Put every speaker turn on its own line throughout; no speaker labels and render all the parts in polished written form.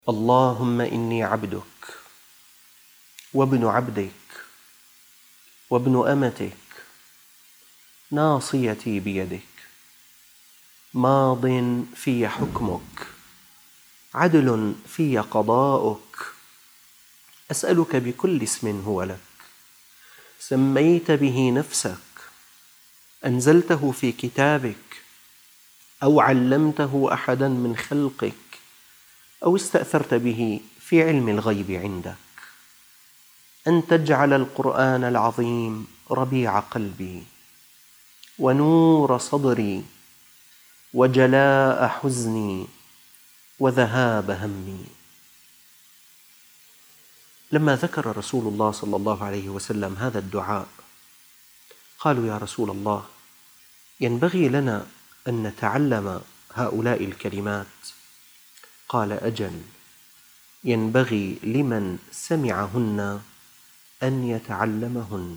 اللهم إني عبدك وابن عبدك وابن أمتك ناصيتي بيدك ماض في حكمك عدل في قضاؤك أسألك بكل اسم هو لك سميت به نفسك أنزلته في كتابك أو علمته أحدا من خلقك أو استأثرت به في علم الغيب عندك أن تجعل القرآن العظيم ربيع قلبي ونور صدري وجلاء حزني وذهاب همي. لما ذكر رسول الله صلى الله عليه وسلم هذا الدعاء قالوا يا رسول الله ينبغي لنا أن نتعلم هؤلاء الكلمات. قال أجل، ينبغي لمن سمعهن أن يتعلمهن.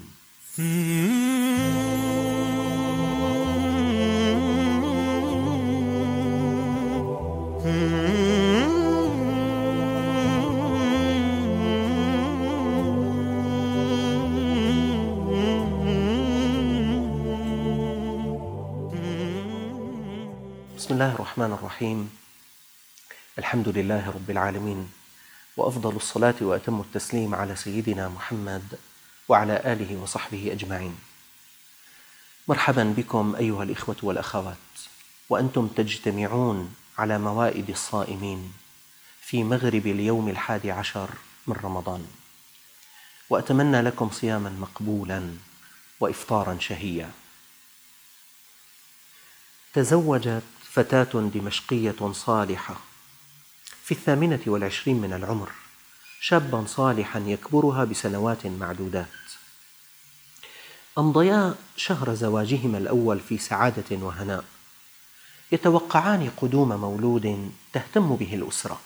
بسم الله الرحمن الرحيم. الحمد لله رب العالمين، وأفضل الصلاة وأتم التسليم على سيدنا محمد وعلى آله وصحبه أجمعين. مرحبا بكم أيها الإخوة والأخوات، وأنتم تجتمعون على موائد الصائمين في مغرب اليوم 11 من رمضان، وأتمنى لكم صياما مقبولا وإفطارا شهيا. تزوجت فتاة دمشقية صالحة في 28 من العمر شابا صالحا يكبرها بسنوات معدودات. أمضيا شهر زواجهما الأول في سعادة وهناء، يتوقعان قدوم مولود تهتم به الأسرة.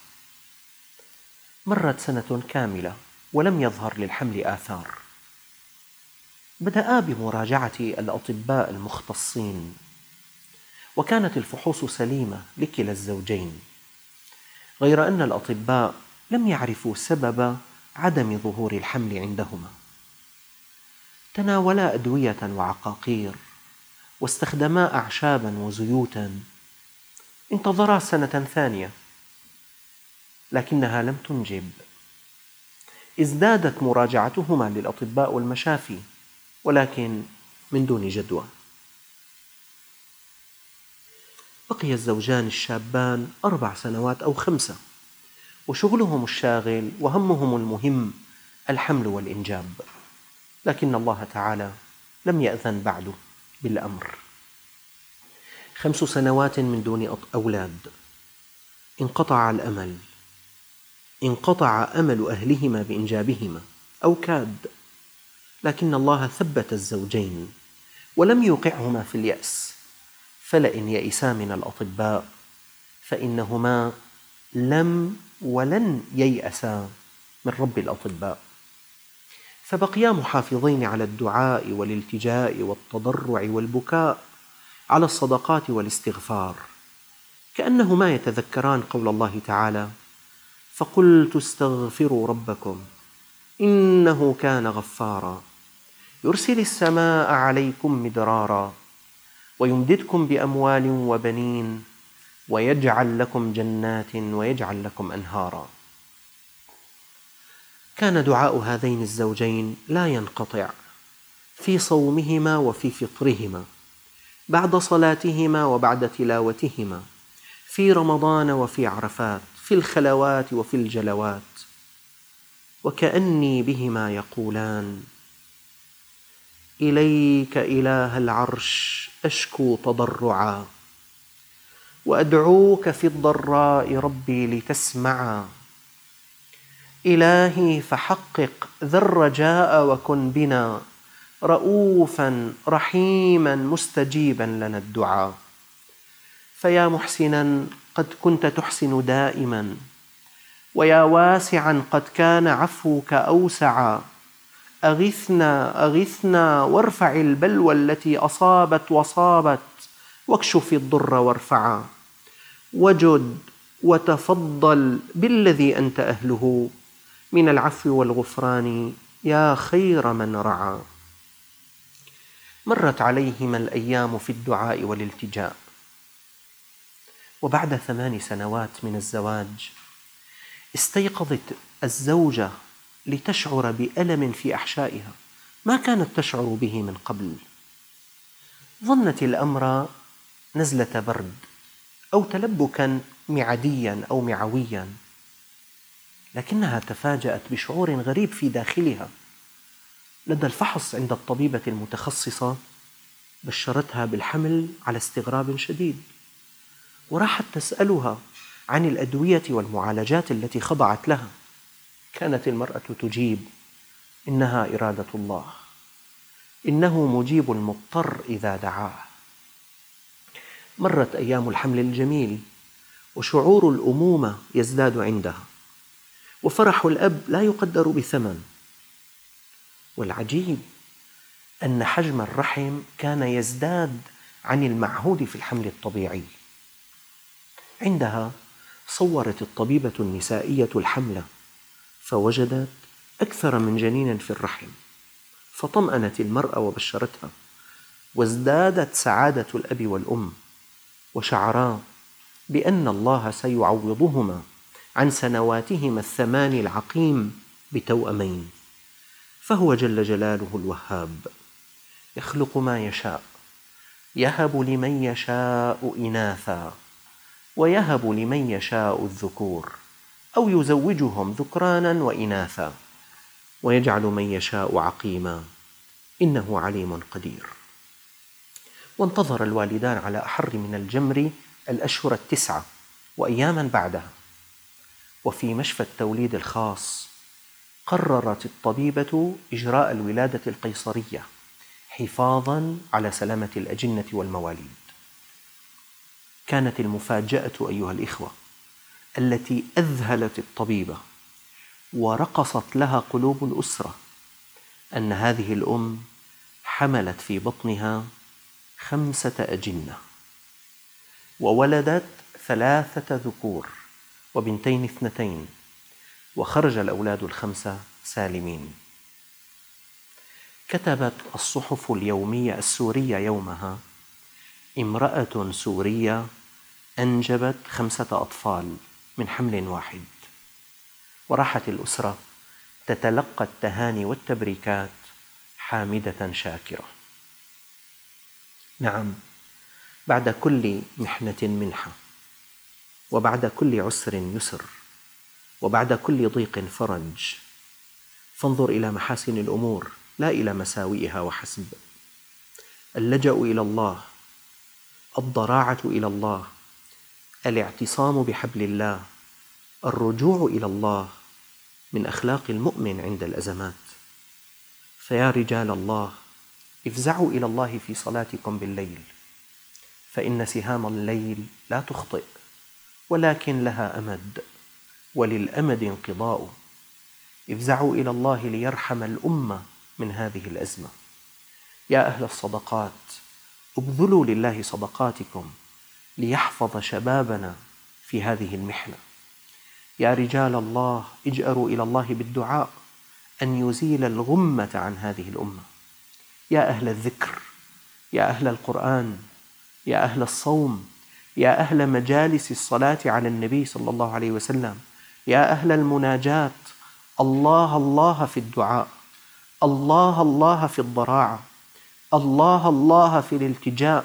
مرت سنة كاملة ولم يظهر للحمل آثار. بدأا بمراجعة الأطباء المختصين، وكانت الفحوص سليمة لكلا الزوجين، غير أن الأطباء لم يعرفوا سبب عدم ظهور الحمل عندهما. تناولا أدوية وعقاقير واستخدما أعشابا وزيوتا. انتظرا سنة ثانية لكنها لم تنجب. ازدادت مراجعتهما للأطباء والمشافي ولكن من دون جدوى. بقي الزوجان الشابان 4 سنوات أو 5، وشغلهم الشاغل وهمهم المهم الحمل والإنجاب، لكن الله تعالى لم يأذن بعد بالأمر. 5 سنوات من دون أولاد. انقطع الأمل، انقطع أمل أهلهما بإنجابهما أو كاد، لكن الله ثبت الزوجين ولم يوقعهما في اليأس. فلئن يئسا من الأطباء فإنهما لم ولن ييأسا من رب الأطباء، فبقيا محافظين على الدعاء والالتجاء والتضرع والبكاء، على الصدقات والاستغفار، كأنهما يتذكران قول الله تعالى: فقلت استغفروا ربكم إنه كان غفارا يرسل السماء عليكم مدرارا ويمددكم بأموال وبنين ويجعل لكم جنات ويجعل لكم أنهارا. كان دعاء هذين الزوجين لا ينقطع في صومهما وفي فطرهما، بعد صلاتهما وبعد تلاوتهما، في رمضان وفي عرفات، في الخلوات وفي الجلوات، وكأني بهما يقولان: إليك إله العرش أشكو تضرعا، وأدعوك في الضراء ربي لتسمعا. إلهي فحقق ذا الرجاء وكن بنا رؤوفا رحيما مستجيبا لنا الدعاء. فيا محسنا قد كنت تحسن دائما، ويا واسعا قد كان عفوك أوسعا. أغثنا أغثنا وارفع البلوى التي أصابت وصابت، واكشف الضر وارفعا. وجد وتفضل بالذي أنت أهله من العفو والغفران يا خير من رعى. مرت عليهما الأيام في الدعاء والالتجاء، وبعد 8 سنوات من الزواج استيقظت الزوجة لتشعر بألم في أحشائها ما كانت تشعر به من قبل. ظنت الأمر نزلة برد أو تلبكا معديا أو معويا، لكنها تفاجأت بشعور غريب في داخلها. لدى الفحص عند الطبيبة المتخصصة بشرتها بالحمل على استغراب شديد، وراحت تسألها عن الأدوية والمعالجات التي خضعت لها. كانت المرأة تجيب: إنها إرادة الله، إنه مجيب المضطر إذا دعاه. مرت أيام الحمل الجميل، وشعور الأمومة يزداد عندها، وفرح الأب لا يقدر بثمن. والعجيب أن حجم الرحم كان يزداد عن المعهود في الحمل الطبيعي. عندها صورت الطبيبة النسائية الحمل فوجدت أكثر من جنين في الرحم، فطمأنت المرأة وبشرتها، وازدادت سعادة الأب والأم، وشعرا بأن الله سيعوضهما عن سنواتهما 8 العقيم بتوأمين. فهو جل جلاله الوهاب، يخلق ما يشاء، يهب لمن يشاء إناثا ويهب لمن يشاء الذكور أو يزوجهم ذكرانا وإناثا ويجعل من يشاء عقيما إنه عليم قدير. وانتظر الوالدان على أحر من الجمر الأشهر 9 وأياما بعدها. وفي مشفى التوليد الخاص قررت الطبيبة إجراء الولادة القيصرية حفاظاً على سلامة الأجنة والمواليد. كانت المفاجأة أيها الإخوة التي أذهلت الطبيبة ورقصت لها قلوب الأسرة أن هذه الأم حملت في بطنها 5 أجنة، وولدت 3 ذكور وبنتين 2، وخرج الأولاد ال5 سالمين. كتبت الصحف اليومية السورية يومها: امرأة سورية أنجبت 5 أطفال من حمل واحد. وراحت الأسرة تتلقى التهاني والتبريكات حامدة شاكرة. نعم، بعد كل محنة منحة، وبعد كل عسر يسر، وبعد كل ضيق فرج. فانظر إلى محاسن الأمور لا إلى مساوئها وحسب. اللجأ إلى الله، الضراعة إلى الله، الاعتصام بحبل الله، الرجوع إلى الله من أخلاق المؤمن عند الأزمات. فيا رجال الله، افزعوا إلى الله في صلاتكم بالليل، فإن سهام الليل لا تخطئ، ولكن لها أمد، وللأمد انقضاء. افزعوا إلى الله ليرحم الأمة من هذه الأزمة. يا أهل الصدقات، ابذلوا لله صدقاتكم ليحفظ شبابنا في هذه المحنة. يا رجال الله، اجأروا إلى الله بالدعاء أن يزيل الغمة عن هذه الأمة. يا أهل الذكر، يا أهل القرآن، يا أهل الصوم، يا أهل مجالس الصلاة على النبي صلى الله عليه وسلم، يا أهل المناجاة، الله الله في الدعاء، الله الله في الضراعة، الله الله في الالتجاء.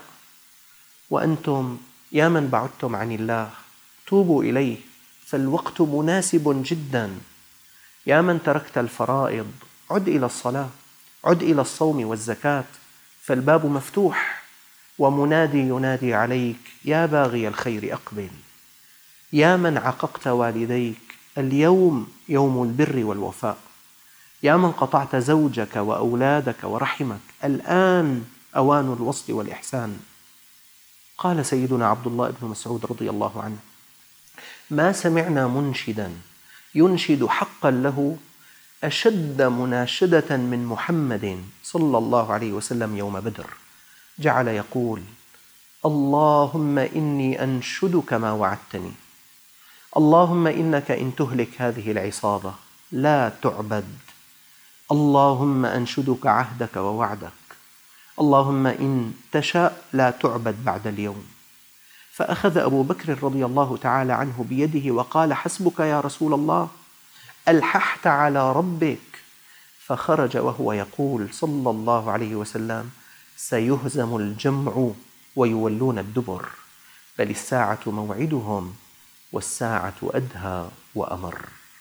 وأنتم يا من بعدتم عن الله، توبوا إليه فالوقت مناسب جدا. يا من تركت الفرائض، عد إلى الصلاة، عد إلى الصوم والزكاة، فالباب مفتوح، ومنادي ينادي عليك: يا باغي الخير أقبل. يا من عققت والديك، اليوم يوم البر والوفاء. يا من قطعت زوجك وأولادك ورحمك، الآن أوان الوصل والإحسان. قال سيدنا عبد الله بن مسعود رضي الله عنه: ما سمعنا منشدا ينشد حقا له أشد مناشدة من محمد صلى الله عليه وسلم يوم بدر. جعل يقول: اللهم إني أنشدك ما وعدتني، اللهم إنك إن تهلك هذه العصابة لا تعبد، اللهم أنشدك عهدك ووعدك، اللهم إن تشاء لا تعبد بعد اليوم. فأخذ أبو بكر رضي الله تعالى عنه بيده وقال: حسبك يا رسول الله، ألححت على ربك. فخرج وهو يقول صلى الله عليه وسلم: سيهزم الجمع ويولون الدبر، بل الساعة موعدهم والساعة أدهى وأمر.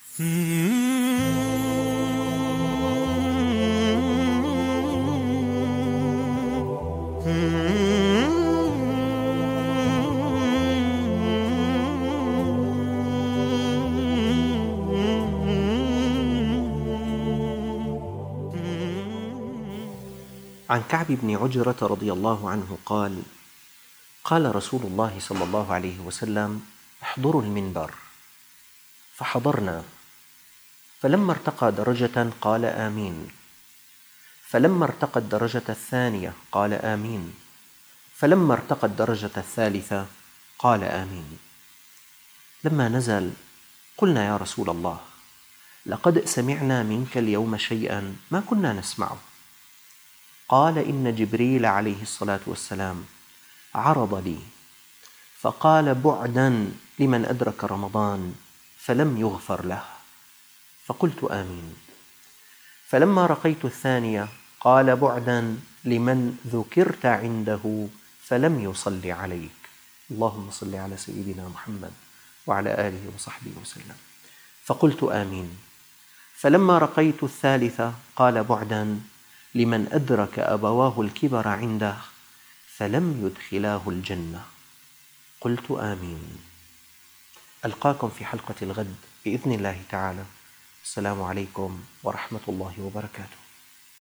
عن كعب بن عجرة رضي الله عنه قال: قال رسول الله صلى الله عليه وسلم: احضروا المنبر. فحضرنا، فلما ارتقى درجة قال آمين، فلما ارتقى الدرجة الثانية قال آمين، فلما ارتقى الدرجة الثالثة قال آمين. لما نزل قلنا: يا رسول الله، لقد سمعنا منك اليوم شيئا ما كنا نسمعه. قال: إن جبريل عليه الصلاة والسلام عرض لي فقال: بعدا لمن أدرك رمضان فلم يغفر له. فقلت آمين. فلما رقيت الثانية قال: بعدا لمن ذكرت عنده فلم يصل عليك. اللهم صل على سيدنا محمد وعلى آله وصحبه وسلم. فقلت آمين. فلما رقيت الثالثة قال: بعدا لمن أدرك أبواه الكبر عنده فلم يدخلاه الجنة. قلت آمين. ألقاكم في حلقة الغد بإذن الله تعالى. السلام عليكم ورحمة الله وبركاته.